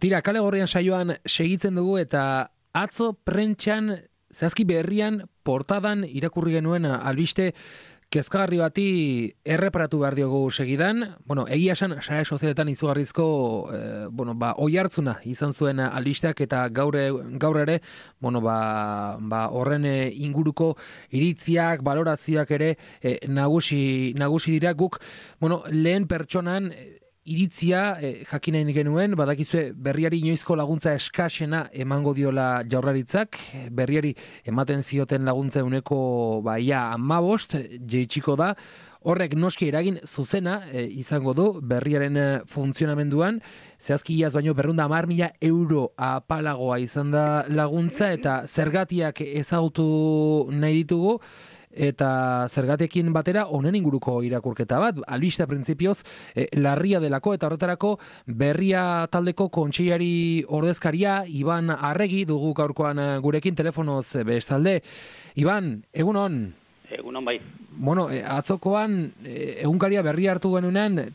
Tira, Kale Gorrian saioan segitzen dugu eta atzo prentxan, zehazki berrian, portadan irakurri genuen albiste kezkagarri bati erreparatu behar diogu segidan. Bueno, egia esan, sare sozialetan izugarrizko oihartzuna izan zuen albisteak eta gaur ere, horren inguruko iritziak, balorazioak ere nagusi dira guk, lehen pertsonan iritzia jakin nahi genuen, badakizue berriari inoizko laguntza eskasena emango diola Jaurlaritzak, berriari ematen zioten laguntza euneko 15 jeitsiko da, horrek noski eragin zuzena izango du berriaren funtzionamenduan, zehazki iaz baino 210.000 euro apalagoa izan da laguntza eta zergatiak ezagutu nahi ditugu, eta zergatekin batera honen inguruko irakurketa bat, albistea printzipioz larria delako eta horretarako berria taldeko kontseilari ordezkaria Iban Arregi dugu gaurkoan gurekin telefonoz bestalde. Iban, egunon? Egunon bai. Bueno, atzokoan egunkaria berria hartu genuenean,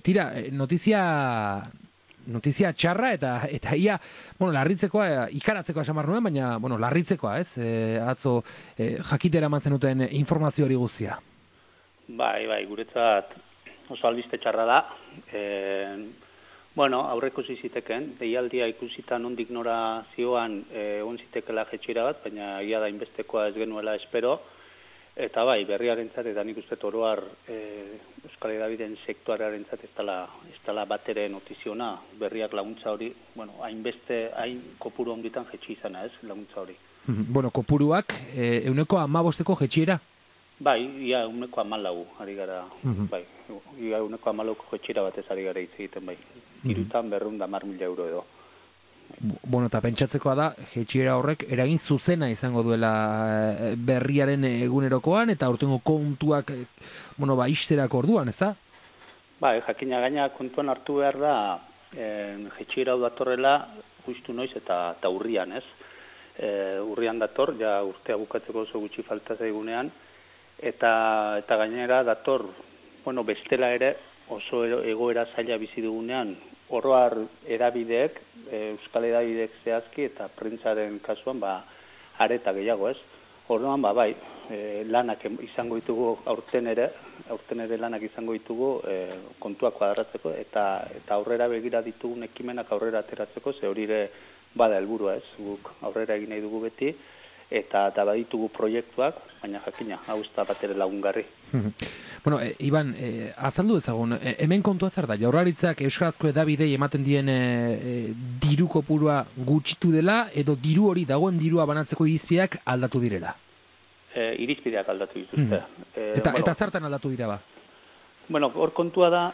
notizia txarra eta ia, larritzekoa, ikaratzeko esan behar nuen, baina, larritzekoa, ez? Atzo jakitera eman zenuten informazio hori guztia. Bai, guretzat oso albiste txarra da. Aurre ikusi ziteken, deialdia ikusita nondik nora zioan egon zitekela jetxira bat, baina ia da inbestekoa ez genuela espero. Eta bai, berriarentzat eta nik uste oroar Euskal Hedabideen sektorearentzat ez dela batere notiziona berriak laguntza hori, hain kopuru onditan jetxi izana ez, laguntza hori. Kopuruak euneko 15 jetxiera? Bai, ia euneko 14 ari gara, bai, ia euneko 14 jetxiera batez ari gara hitz egiten, bai. Hirutan 210.000 euro edo. Eta pentsatzekoa da, jetxiera horrek eragin zuzena izango duela berriaren egunerokoan eta aurtengo kontuak ixterako orduan, ez da? Jakina gaina kontuan hartu behar da jetxiera hau datorrela justu noiz eta urrian, ez? Urrian dator, ja urtea bukatzeko oso gutxi falta zaigunean, eta gainera dator, bestela ere oso egoera zaila bizi dugunean, oroar edabideek, Euskal Hedabideek zehazki eta prentsaren kasuan areta gehiago, ez? Orduan, lanak izango ditugu aurten ere lanak izango ditugu kontuak kuadratzeko eta aurrera begira ditugun ekimenak aurrera ateratzeko, ze hori ere bada helburua, ez? Guk aurrera egin nahi dugu beti eta baditugu proiektuak, baina jakina, hau ez da batere lagungarri. Iban, azaldu ezagun, hemen kontua zer da, Jaurlaritzak Euskarazko Hedabidei ematen dien diru kopurua gutxitu dela, edo diru hori dagoen dirua banatzeko irizpideak aldatu direla? Irizpideak aldatu dituzte. Eta zertan aldatu dira ba? Hor kontua da,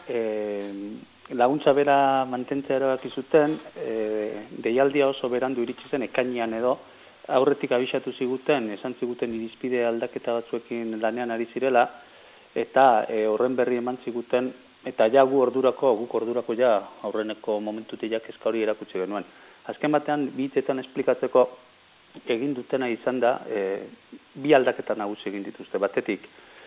laguntza bera mantentzea erabaki zuten, deialdia oso berandu iritsi zen ekainean edo, aurretik abisatu ziguten, esan ziguten irizpide aldaketa batzuekin lanean ari zirela, eta horren berri eman ziguten, eta guk ordurako aurreneko momentutik kezka hori erakutsi genuen. Azken batean, bi hitzetan esplikatzeko egin dutena izan da, bi aldaketa nagusi egin dituzte. Batetik,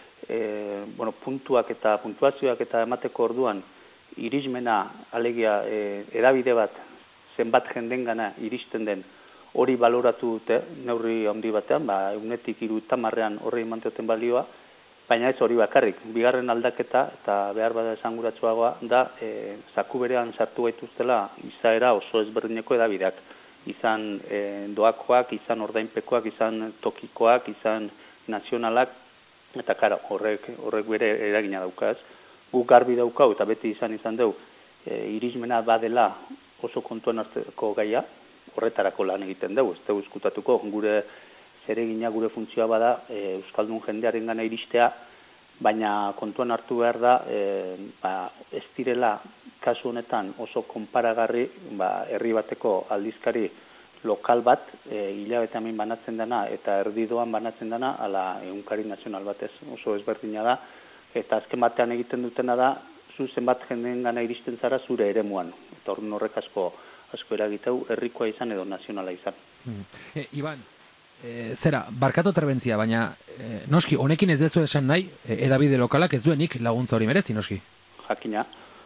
puntuak eta puntuazioak eta emateko orduan, irismena, alegia, edabide bat, zenbat jendengana iristen den, hori baloratu dute, neurri handi batean, eunetik 30 horri emanteoten balioa, baina ez hori bakarrik. Bigarren aldaketa, eta behar bada esanguratsuagoa, da zaku berean sartu gaituztela izaera oso ezberdineko edabideak. Izan doakoak, izan ordainpekoak, izan tokikoak, izan nazionalak, eta horrek bere eragina daukaz. Guk garbi daukau, eta beti izan dugu, irismena badela oso kontuan hartzeko gaia, horretarako lan egiten dugu, ez dugu eskutatuko, gure zeregina, gure funtzioa bada Euskaldun jendearen gana iristea, baina kontuan hartu behar da, ez direla kasu honetan oso konparagarri herri bateko aldizkari lokal bat, hilabete hemen banatzen dena eta erdidoan banatzen dena, ala egunkari nazional batez oso ezberdina da, eta azken batean egiten dutena da, zu zenbat jendeen gana iristen zara zure eremuan, eta horrek asko eragiteu, herrikoa izan edo nazionala izan. Iban, barkatu terbentzia, baina noski, honekin ez dezu esan nahi, edabide lokalak ez duenik laguntza hori merezi, noski? Jakina,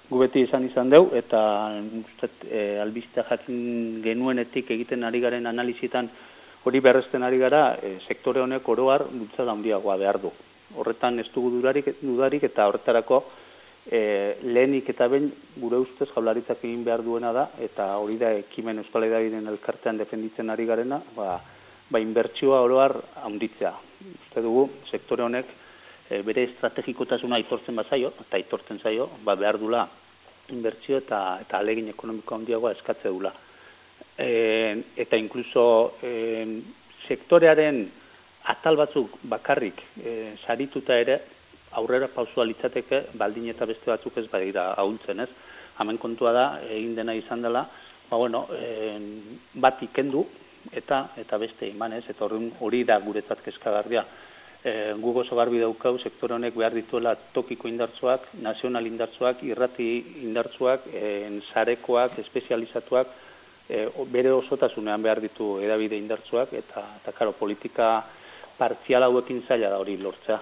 gu beti izan deu, eta albistea jakin genuenetik egiten ari garen analizitan hori berresten ari gara, sektore honek oroar bultzada handiagoa behar du. Horretan ez dugu dudarik eta horretarako lehenik eta behin gure ustez Jaurlaritzak egin behar duena da, eta hori da ekimen Euskal Hedabideen elkartean defenditzen ari garena, inbertsioa oroar handitzea. Uste dugu, sektore honek bere estrategikotasuna aitortzen bazaio, eta aitortzen zaio, behar dula inbertsio eta alegin ekonomiko handiagoa eskatze dula. Eta inkluso sektorearen atal batzuk bakarrik sarituta ere, aurrera pausua litzateke, baldin eta beste batzuk ez badira ahultzen, ez? Hemen kontua da, egin dena izan dela, bat ikendu eta beste iman, ez? Eta hori da guretzat kezkagarria. Guk oso garbi daukau, sektore honek behar dituela tokiko indartsuak, nazional indartsuak, irrati indartsuak, sarekoak, espezializatuak, bere osotasunean behar ditu hedabide indartsuak, eta karo, politika partzial hauekin zaila da hori lortzea.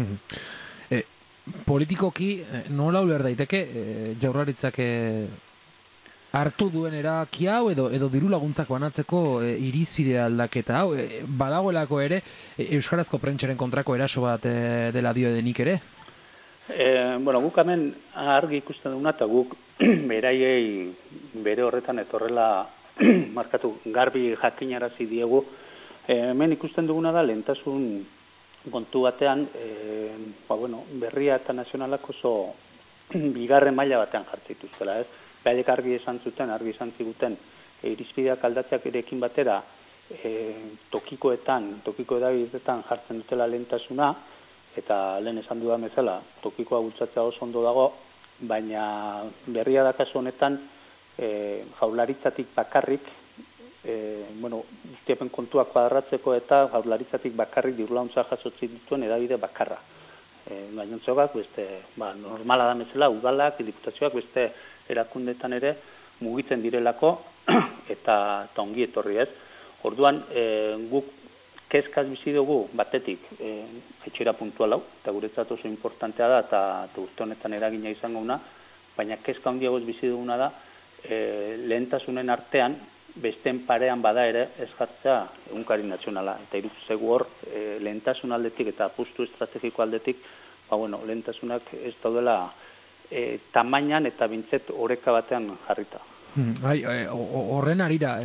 Politikoki, nola uler daiteke Jaurlaritzak hartu duen erabaki hau edo diru laguntzak banatzeko irizpide aldaketa hau, badagoelako ere euskarazko prentsaren kontrako eraso bat dela dio denik ere? Guk hemen argi ikusten duguna eta guk beraiei bere horretan etorrela markatu garbi jakinarazi diegu. Hemen ikusten duguna da lehentasun kontu batean, berria eta nazionalak oso bigarren maila batean jartzituztela, ez? Bailek argi izan ziguten, irizpideak aldatzeak erekin batera, tokiko edabideetan jartzen dutela lehentasuna, eta lehen esan dudan bezala, tokikoa bultzatzea oso ondo dago, baina berria da kasu honetan, Jaurlaritzatik bakarrik, guztiepen kontuak kuadratzeko eta Jaurlaritzatik bakarrik dirulaguntza jasotzen dituen edabide bakarra. Gainontzogak, normala da bezala, udalak, diputazioak, beste erakundetan ere mugitzen direlako eta ongi etorri, ez. Orduan, guk kezkaz bizi dugu batetik etxera puntualau, eta guretzat oso importantea da, eta urte honetan eragina izango una, baina kezka handiagoz bizi duguna da, lehentasunen artean, besteen parean bada ere ez jartzea egunkari nazionala. Eta iruzegu hor, lehentasun aldetik eta apustu estrategiko aldetik, lehentasunak ez daudela tamainan eta bintzet oreka batean jarrita. Horren arira,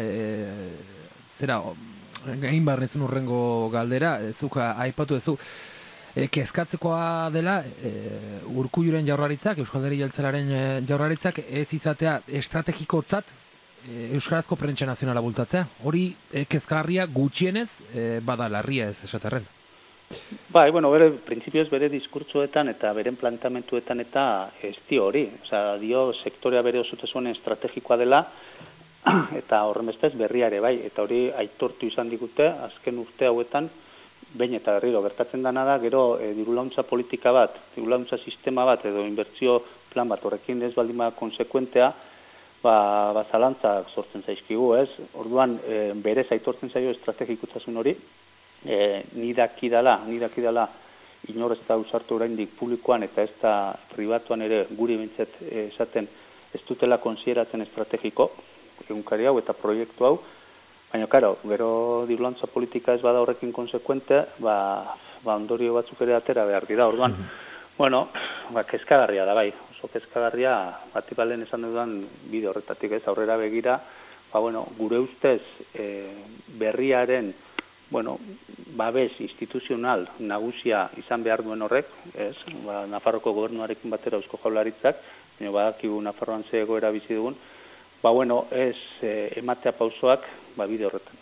egin behar nezun urrengo galdera, zuka aipatu ezu, kezkatzekoa dela Urkulluren Jaurlaritzak, Euskal Herria Jeltzalearen Jaurlaritzak ez izatea estrategikotzat euskarazko prentsa nazionala bultatzea. Hori kezkagarria gutxienez bada larria ez esaterren. Bere printzipioz bere diskurtsoetan eta beren plantamentuetan eta ez dio hori. Dio sektorea bere osotasunen estrategikoa dela eta horren bestez berria ere bai. Eta hori aitortu izan digute azken urte hauetan behin eta berriro gertatzen dana da, gero dirulaguntza politika bat, dirulaguntza sistema bat edo inbertsio plan bat horrekin ez baldima konsekuentea, zalantzak sortzen zaizkigu, ez? Orduan, berez aitortzen zaio estrategikotasun hori, ni dakidala inor ez da usartu oraindik publikoan eta ez da pribatuan ere guri bintzet esaten ez dutela konsideratzen estrategiko, egunkari hau eta proiektu hau, baina, gero dirulaguntza politika ez bada horrekin konsekuente, ondorio batzuk ere atera behar dira. Orduan, kezkagarria da bai, oso kezkagarria, batipalen esan dudan bide horretatik ez aurrera begira, gure ustez berriaren, babes instituzional nagusia izan behar duen horrek, ez? Nafarroko gobernuarekin batera Eusko Jaurlaritzak, baina badakigu Nafarroan ze egoera bizi dugun, ez ematea pausoak bide horretan.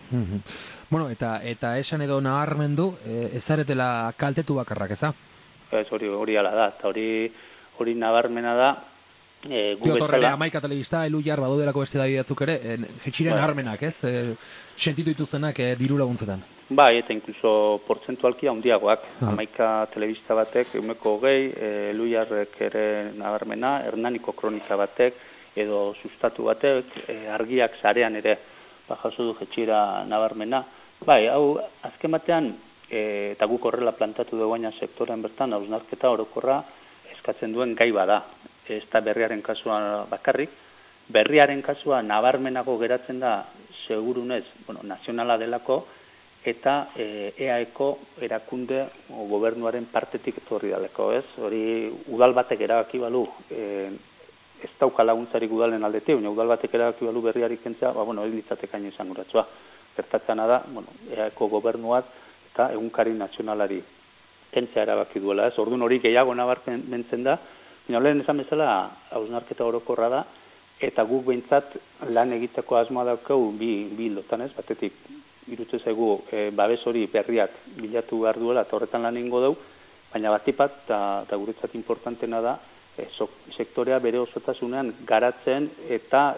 Eta esan edo nabarmendu, ezaretela kaltetu bakarrak, ez da? Ez, hori ala da, eta hori nabarmena da, Torrele, Amaika Telebista, Eluiar, badodelako beste da bidatzuk ere, jetxiren nabarmenak, ez? Sentitu dituzenak diru laguntzetan. Eta inkluso portzentualki handiagoak. Amaika Telebista batek, 20, Eluiarrek ere nabarmena, Hernaniko kronika batek, edo sustatu batek, argiak sarean ere jaso du jetxira nabarmena. Hau, azken batean, eta guk horrela plantatu dugu baina sektorean bertan, hausnarketa orokorra eskatzen duen gai bada. ez da berriaren kasua bakarrik, berriaren kasua nabarmenago geratzen da segurunez, nazionala delako, eta EAeko erakunde o gobernuaren partetik etorri daleko, ez? Hori udal batek erabaki balu, ez dauka laguntzarik udalen aldetik, baina udal batek erabaki balu berriarik kentzea, hori litzatekaino izan uratzua. Gertatzena da, EAeko gobernuak eta egunkari nazionalari kentzea erabaki duela, ez? Orduan hori gehiago nabarmentzen da, baina lehen esan bezala hausnarketa orokorra da, eta guk behintzat lan egiteko asmoa daukagu bi lotan, ez? Batetik, irutzen zaigu babes hori berriak bilatu behar duela eta horretan lan egingo dugu, baina batipat, eta guretzat importantena da, sektorea bere osotasunean garatzen eta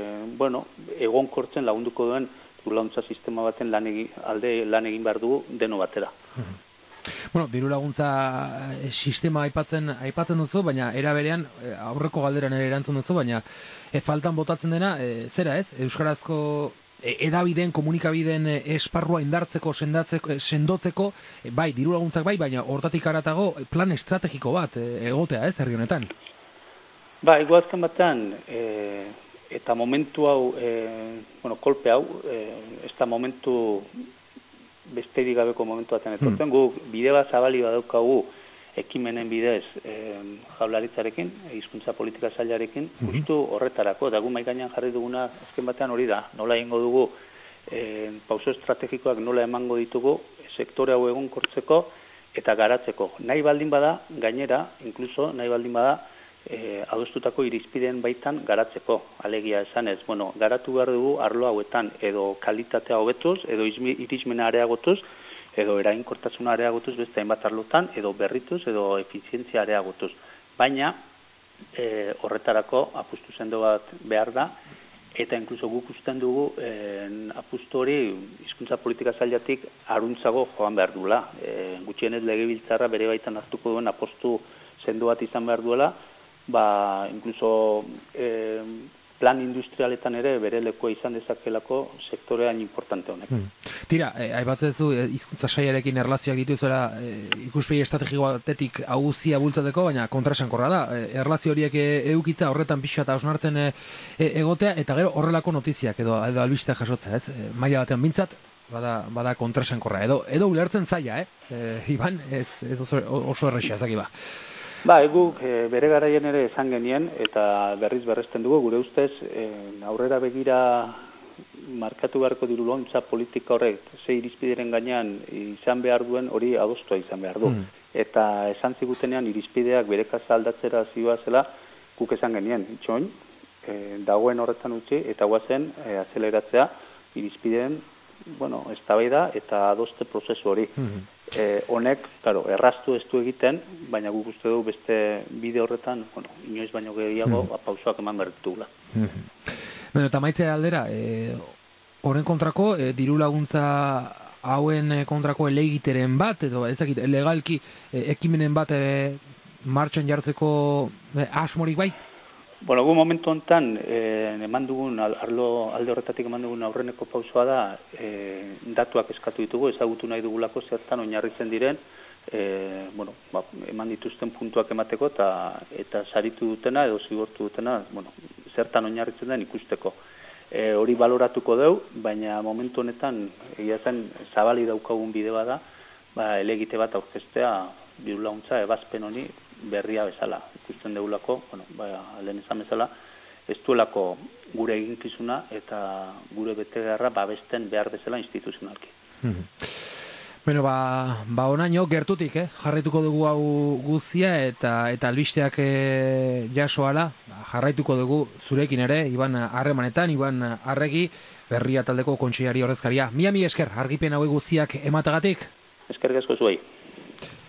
egonkortzen lagunduko duen dirulaguntza sistema baten alde lan egin behar dugu deno batera. Diru laguntza sistema aipatzen duzu, baina era berean aurreko galderan ere erantzun duzu, baina faltan botatzen dena, zera ez? Euskarazko edabideen, komunikabideen esparrua indartzeko, sendotzeko, bai, diru laguntzak bai, baina hortatik haratago plan estrategiko bat egotea, ez, herri honetan? Iguazken batean, eta momentu hau, kolpe hau, ez da momentu besterik gabeko momentu batean etortzen, guk bide bat zabali badaukagu ekimenen bidez jaurlaritzarekin, hizkuntza politika sailarekin, justu horretarako, eta gu maikainan jarri duguna azken batean hori da, nola egingo dugu pauso estrategikoak nola emango ditugu sektore hau egonkortzeko eta garatzeko. Nahi baldin bada, gainera, inkluso nahi baldin bada, adostutako irizpideen baitan garatzeko, alegia esanez, garatu behar dugu arlo hauetan, edo kalitatea hobetuz, edo irismena areagotuz, edo eraginkortasuna areagotuz beste hainbat arlotan, edo berrituz, edo efizientzia areagotuz. Baina, horretarako apustu sendo bat behar da, eta inkluso guk usten dugu apustu hori hizkuntza politika sailatik aruntzago joan behar duela. Gutxienez legebiltzarra bere baitan hartuko duen apostu sendo bat izan behar duela, inkluso plan industrialetan ere bere lekua izan dezakelako sektorean importante honek. Tira, aipatzen zu hizkuntza sailarekin erlazioak dituzuela ikuspegi estrategiko batetik aguzia bultzateko, baina kontraesankorra da. Erlazio horiek edukitza horretan pixa eta osnartzen egotea, eta gero horrelako notiziak edo albisteak jasotzea, ez? Maila batean bintzat, bada kontraesankorra. Edo ulertzen zaila, Iban, ez oso errexea, ezaki ba. Guk bere garaien ere esan genien, eta berresten dugu, gure ustez, aurrera begira markatu beharko diru laguntza politika horrek, ze irizpideren gainean izan behar duen hori adostua izan behar du. Eta esan zigutenean irizpideak bere kasa aldatzera zioa zela, guk esan genien, itxoin, dagoen horretan utzi, eta guazen azeleratzea irizpideen, eztabaida eta adoste prozesu hori. Honek, erraztu ez du egiten, baina guk uste du beste bide horretan, inoiz baino gehiago pausoak eman behar ditugula. Eta maitzea aldera, horren kontrako, diru laguntza hauen kontrako elegiteren bat, edo ezakit, legalki ekimenen bat martxan jartzeko asmorik bai? Gu momentu honetan, eman dugun, alde horretatik eman dugun aurreneko pausoa da, datuak eskatu ditugu, ezagutu nahi dugulako zertan oinarritzen diren, eman dituzten puntuak emateko eta saritu dutena edo zigortu dutena, zertan oinarritzen den ikusteko. Hori baloratuko dugu, baina momentu honetan, egia zen, zabali daukagun bide bada, elegite bat aurkeztea diru laguntza ebazpen honi berria bezala. Ikusten degulako, lehen esan bezala, ez duelako gure eginkizuna eta gure betegarra babesten behar bezala instituzionalki. Onaino, gertutik, jarraituko dugu hau guzia eta albisteak jasoala, jarraituko dugu zurekin ere, Iban Harremanetan, Iban Arregi, Berria taldeko kontseilari ordezkaria. Mila esker, argipen hauek guztiak ematagatik? Eskerrik asko zuei.